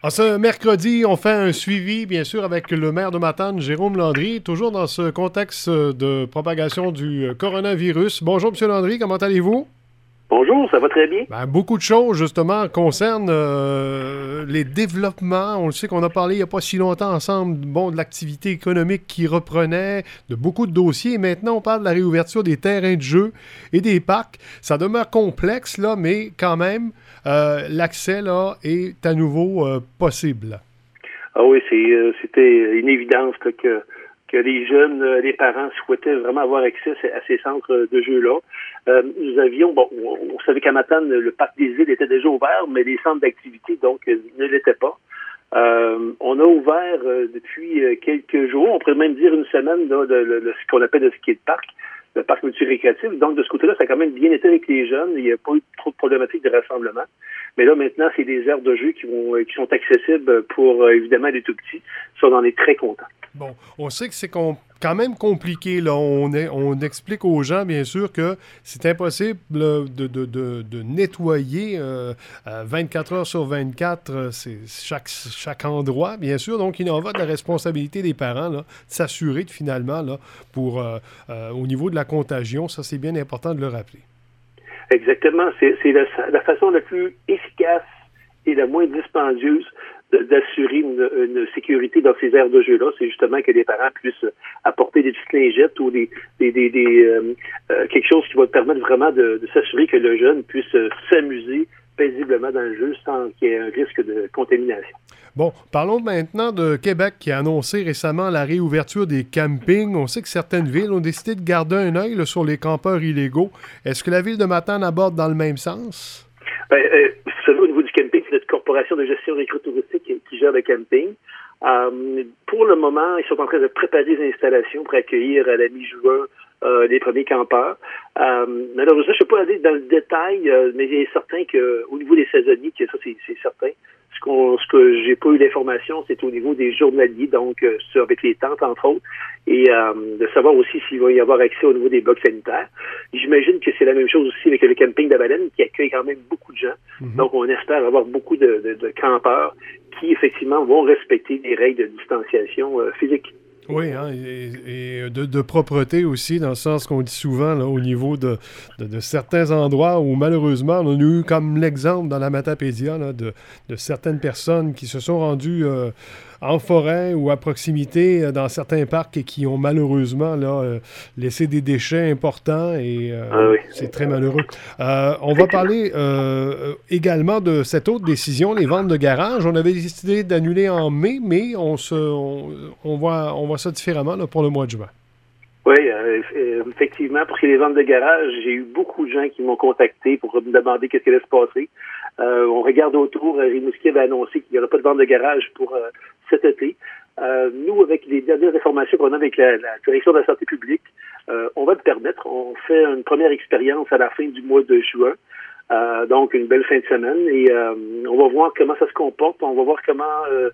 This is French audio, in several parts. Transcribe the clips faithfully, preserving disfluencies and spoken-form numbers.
En ce mercredi, on fait un suivi, bien sûr, avec le maire de Matane, Jérôme Landry, toujours dans ce contexte de propagation du coronavirus. Bonjour, M. Landry, comment allez-vous? Bonjour, ça va très bien. Ben, beaucoup de choses, justement, concernent euh, les développements. On le sait qu'on a parlé il n'y a pas si longtemps ensemble, bon, de l'activité économique qui reprenait, de beaucoup de dossiers. Et maintenant, on parle de la réouverture des terrains de jeu et des parcs. Ça demeure complexe, là, mais quand même, euh, l'accès, là, est à nouveau euh, possible. Ah oui, c'est, euh, c'était une évidence là, que que les jeunes, euh, les parents souhaitaient vraiment avoir accès à ces centres de jeux-là. Euh, nous avions, bon, on, on savait qu'à Matane, le parc des îles était déjà ouvert, mais les centres d'activité, donc, euh, ne l'étaient pas. Euh, on a ouvert euh, depuis euh, quelques jours, on pourrait même dire une semaine, là, de, de, de ce qu'on appelle le ski de parc, le parc multirécréatif. Donc, de ce côté-là, ça a quand même bien été avec les jeunes. Il n'y a pas eu trop de problématiques de rassemblement. Mais là, maintenant, c'est des aires de jeu qui vont, qui sont accessibles pour, euh, évidemment, les tout-petits. Ça, on en est très contents. Bon, on sait que c'est com- quand même compliqué. Là. On, est, on explique aux gens, bien sûr, que c'est impossible là, de, de, de, de nettoyer euh, vingt-quatre heures sur vingt-quatre euh, c'est chaque, chaque endroit, bien sûr. Donc, il en va de la responsabilité des parents là, de s'assurer de, finalement, là, pour, euh, euh, au niveau de la contagion, ça, c'est bien important de le rappeler. Exactement. C'est, c'est la, la façon la plus efficace et la moins dispendieuse de, d'assurer une, une sécurité dans ces aires de jeu-là. C'est justement que les parents puissent apporter des petites lingettes ou des, des, des, des euh, euh, quelque chose qui va permettre vraiment de, de s'assurer que le jeune puisse s'amuser paisiblement dans le jeu sans qu'il y ait un risque de contamination. Bon, parlons maintenant de Québec qui a annoncé récemment la réouverture des campings. On sait que certaines villes ont décidé de garder un œil là, sur les campeurs illégaux. Est-ce que la ville de Matane aborde dans le même sens? Ben, euh, vous savez, au niveau du camping, c'est notre corporation de gestion des écrits touristiques qui, qui gère le camping. Euh, pour le moment, ils sont en train de préparer les installations pour accueillir à la mi-juin euh, les premiers campeurs. Euh, malheureusement, je ne peux pas aller dans le détail, euh, mais il est certain qu'au niveau des saisonniers, que ça, c'est, c'est certain. Ce, qu'on, ce que j'ai pas eu d'information, c'est au niveau des journaliers, donc euh, sur, avec les tentes, entre autres, et euh, de savoir aussi s'il va y avoir accès au niveau des blocs sanitaires. J'imagine que c'est la même chose aussi avec le camping de la Baleine, qui accueille quand même beaucoup de gens. Mm-hmm. Donc, on espère avoir beaucoup de, de, de campeurs qui, effectivement, vont respecter les règles de distanciation euh, physique. Oui, hein, et, et de, de propreté aussi, dans le sens qu'on dit souvent là, au niveau de, de, de certains endroits où malheureusement, on a eu comme l'exemple dans la Matapédia là, de, de certaines personnes qui se sont rendues euh, en forêt ou à proximité euh, dans certains parcs et qui ont malheureusement là, euh, laissé des déchets importants et euh, ah oui. C'est très malheureux. Euh, on va parler euh, également de cette autre décision, les ventes de garage. On avait décidé d'annuler en mai, mais on se, on, on voit, on voit ça différemment là, pour le mois de juin. Oui, euh, effectivement, pour les ventes de garage, j'ai eu beaucoup de gens qui m'ont contacté pour me demander qu'est-ce qui allait se passer. Euh, on regarde autour, Rimouski avait annoncé qu'il n'y aurait pas de vente de garage pour euh, cet été. Euh, nous, avec les dernières informations qu'on a avec la, la direction de la santé publique, euh, on va le permettre. On fait une première expérience à la fin du mois de juin. Euh, donc, une belle fin de semaine. Et euh, on va voir comment ça se comporte. On va voir comment euh,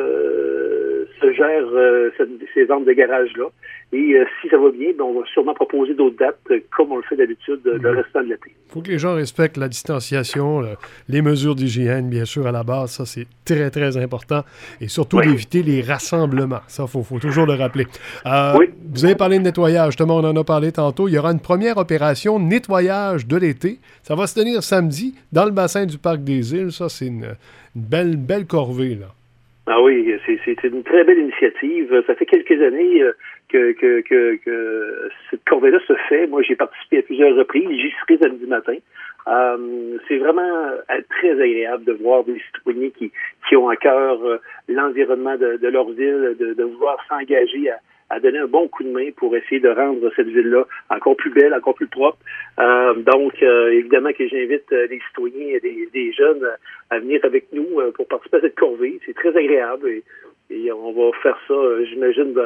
euh, se gèrent euh, ces ventes de garage-là. Et euh, si ça va bien, ben, on va sûrement proposer d'autres dates euh, comme on le fait d'habitude euh, le restant de l'été. Il faut que les gens respectent la distanciation, le, les mesures d'hygiène, bien sûr, à la base. Ça, c'est très, très important. Et surtout, oui. d'éviter les rassemblements. Ça, il faut, faut toujours le rappeler. Euh, oui. Vous avez parlé de nettoyage. Justement, on en a parlé tantôt. Il y aura une première opération nettoyage de l'été. Ça va se tenir samedi dans le bassin du Parc des Îles. Ça, c'est une, une belle, belle corvée, là. Ah oui, c'est, c'est une très belle initiative. Ça fait quelques années euh, que, que, que, que cette corvée-là se fait. Moi, j'ai participé à plusieurs reprises. J'y serai samedi matin. Euh, c'est vraiment euh, très agréable de voir des citoyens qui, qui ont à cœur euh, l'environnement de, de leur ville, de, de vouloir s'engager à, à donner un bon coup de main pour essayer de rendre cette ville-là encore plus belle, encore plus propre. Euh, donc, euh, évidemment que j'invite euh, les citoyens et des, des jeunes à venir avec nous euh, pour participer à cette corvée. C'est très agréable et, et on va faire ça, euh, j'imagine, dans,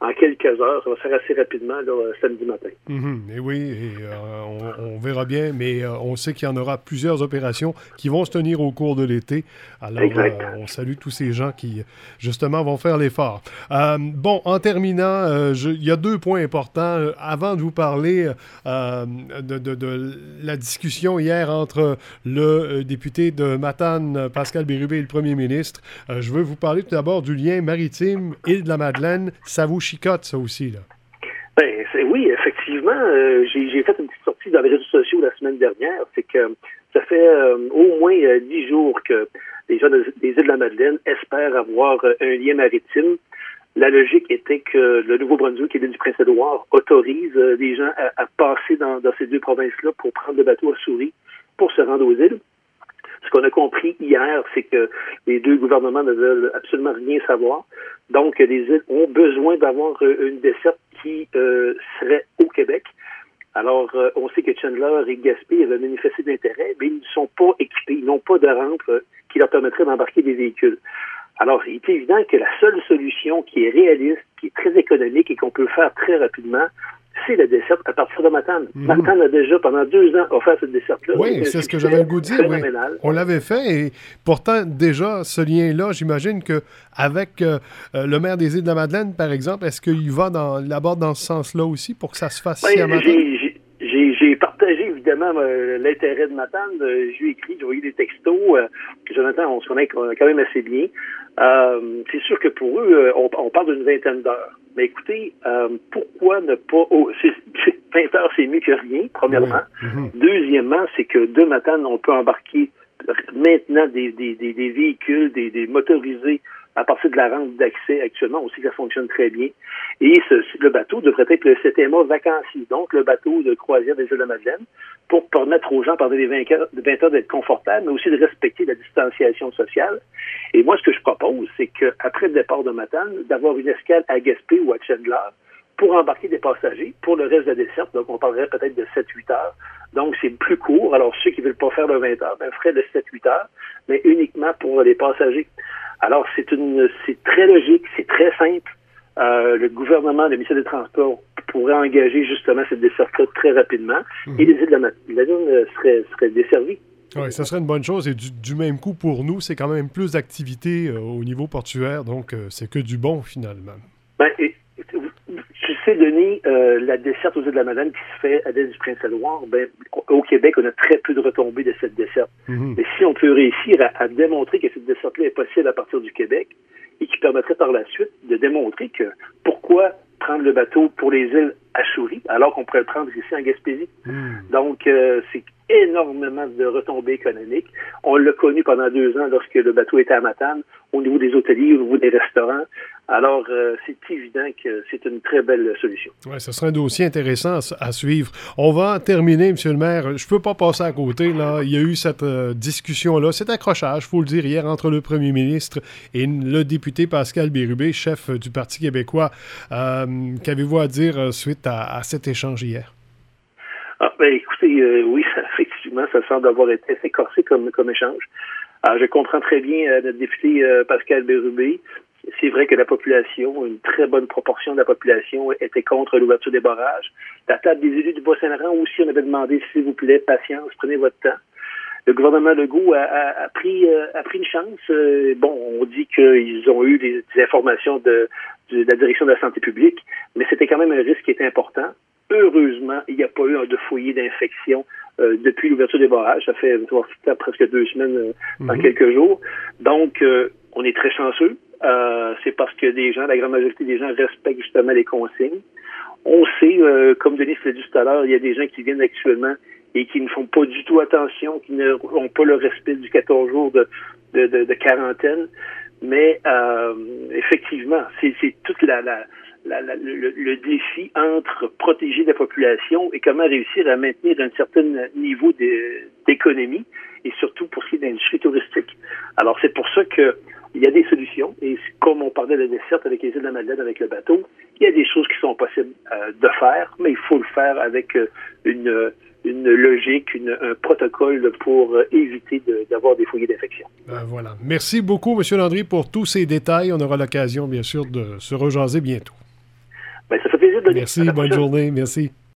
en quelques heures. Ça va se faire assez rapidement là, samedi matin. Mm-hmm. Et oui, et, euh, on, on verra bien, mais euh, on sait qu'il y en aura plusieurs opérations qui vont se tenir au cours de l'été. Alors, euh, on salue tous ces gens qui, justement, vont faire l'effort. Euh, bon, en terminant, euh, je, il y a deux points importants. Avant de vous parler euh, de, de, de la discussion hier entre le député de Matane, Pascal Bérubé, et le premier ministre, euh, je veux vous parler tout d'abord du lien maritime Île-de-la-Madeleine. Ça vous chicote, ça aussi, là? Ben, c'est, oui, effectivement. Euh, j'ai, j'ai fait une petite sortie dans les réseaux sociaux la semaine dernière. C'est que ça fait euh, au moins euh, dix jours que les gens de, des îles de la Madeleine espèrent avoir euh, un lien maritime. La logique était que le Nouveau-Brunswick et l'île du Prince-Édouard autorisent euh, les gens à, à passer dans, dans ces deux provinces-là pour prendre le bateau à Souris pour se rendre aux îles. Ce qu'on a compris hier, c'est que les deux gouvernements ne veulent absolument rien savoir. Donc, les îles ont besoin d'avoir une desserte qui euh, serait au Québec. Alors, euh, on sait que Chandler et Gaspé avaient manifesté d'intérêt, mais ils ne sont pas équipés, ils n'ont pas de rampe euh, qui leur permettrait d'embarquer des véhicules. Alors, il est évident que la seule solution qui est réaliste, qui est très économique et qu'on peut faire très rapidement, c'est la desserte à partir de Matane. Mmh. Matane a déjà, pendant deux ans, offert cette desserte-là. Oui, donc, c'est ce que j'avais le goût de dire. Oui. On l'avait fait et pourtant, déjà, ce lien-là, j'imagine qu'avec euh, le maire des Îles-de-la-Madeleine, par exemple, est-ce qu'il va dans, l'aborde dans ce sens-là aussi pour que ça se fasse ici à Matane? J'ai, j'ai, j'ai, j'ai partagé, évidemment, euh, l'intérêt de Matane. Euh, je lui ai écrit, j'ai envoyé des textos. Euh, Jonathan, on se connaît quand même assez bien. Euh, c'est sûr que pour eux, euh, on, on parle d'une vingtaine d'heures. Mais écoutez, euh, pourquoi ne pas... Oh, c'est, c'est, vingt heures, c'est mieux que rien, premièrement. Oui. Mm-hmm. Deuxièmement, c'est que de Matane, on peut embarquer maintenant des, des, des, des véhicules, des, des motorisés à partir de la rampe d'accès actuellement. On sait que ça fonctionne très bien. Et ce, le bateau devrait être le C T M A vacancier, donc le bateau de croisière des Îles-de-la-Madeleine, pour permettre aux gens, pendant les vingt heures, vingt heures d'être confortables, mais aussi de respecter la distanciation sociale. Et moi, ce que je propose, c'est qu'après le départ de Matane, d'avoir une escale à Gaspé ou à Chandler pour embarquer des passagers pour le reste de la desserte. Donc, on parlerait peut-être de sept huit heures. Donc, c'est plus court. Alors, ceux qui ne veulent pas faire le vingt heures, ben, feraient de sept huit heures, mais uniquement pour les passagers. Alors, c'est une, c'est très logique, c'est très simple. Euh, le gouvernement, le ministère des Transports pourrait engager justement cette desserte-là très rapidement mmh. et les îles de la Madeleine seraient, seraient desservies. Oui, ça serait une bonne chose. Et du, du même coup, pour nous, c'est quand même plus d'activité euh, au niveau portuaire. Donc, euh, c'est que du bon, finalement. Ben, et, tu sais, Denis, euh, la desserte aux îles de la Madeleine qui se fait à l'île du Prince-Édouard, ben, au Québec, on a très peu de retombées de cette desserte. Mm-hmm. Mais si on peut réussir à, à démontrer que cette desserte-là est possible à partir du Québec et qui permettrait par la suite de démontrer que pourquoi prendre le bateau pour les îles à Souris alors qu'on pourrait le prendre ici en Gaspésie. Mm. Donc, euh, c'est énormément de retombées économiques. On l'a connu pendant deux ans lorsque le bateau était à Matane, au niveau des hôteliers, au niveau des restaurants. Alors, euh, c'est évident que c'est une très belle solution. Oui, ce serait un dossier intéressant à, à suivre. On va terminer, M. le maire. Je ne peux pas passer à côté. Là. Il y a eu cette euh, discussion-là, cet accrochage, il faut le dire, hier entre le premier ministre et le député Pascal Bérubé, chef du Parti québécois. Euh, qu'avez-vous à dire suite à, à cet échange hier? Ah, ben, écoutez, euh, oui, ça, effectivement, ça semble avoir été assez corsé comme, comme échange. Alors, je comprends très bien euh, notre député euh, Pascal Bérubé. C'est vrai que la population, une très bonne proportion de la population était contre l'ouverture des barrages. La table des élus du Bas-Saint-Laurent aussi, on avait demandé, s'il vous plaît, patience, prenez votre temps. Le gouvernement Legault a, a, a, pris, euh, a pris une chance. Euh, bon, on dit qu'ils ont eu des, des informations de, de, de la direction de la santé publique, mais c'était quand même un risque qui était important. Heureusement, il n'y a pas eu de foyer d'infection euh, depuis l'ouverture des barrages. Ça fait ça, presque deux semaines, euh, dans mm-hmm. quelques jours. Donc, euh, on est très chanceux. Euh, c'est parce que des gens, la grande majorité des gens respectent justement les consignes. On sait, euh, comme Denis l'a dit tout à l'heure, il y a des gens qui viennent actuellement et qui ne font pas du tout attention, qui n'ont pas le respect du quatorze jours de, de, de, de quarantaine. Mais euh, effectivement, c'est, c'est toute la, la, la, la le, le défi entre protéger la population et comment réussir à maintenir un certain niveau de, d'économie et surtout pour ce qui est de l'industrie touristique. Alors c'est pour ça que il y a des solutions, et comme on parlait de la desserte avec les îles de la Madeleine, avec le bateau, il y a des choses qui sont possibles euh, de faire, mais il faut le faire avec euh, une, une logique, une, un protocole pour euh, éviter de, d'avoir des foyers d'infection. Ben voilà. Merci beaucoup, M. Landry, pour tous ces détails. On aura l'occasion, bien sûr, de se rejaser bientôt. Ben, ça fait plaisir de donner. Merci, bonne journée, merci.